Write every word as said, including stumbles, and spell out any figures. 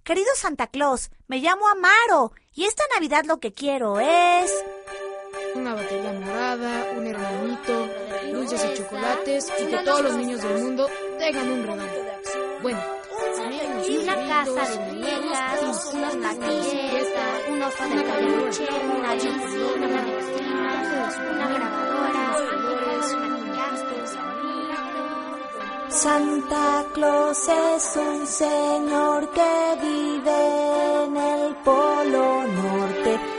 Querido Santa Claus, me llamo Amaro y esta Navidad lo que quiero es... una batería morada, un hermanito, dulces y chocolates y que todos los niños del mundo tengan un regalo. Bueno, y una casa de muñecas, unos maquilletas, un oso de peluche, una bici, una máquina, una grabadora, flores, maquillajes. Santa Claus es un señor que vive en el Polo Norte.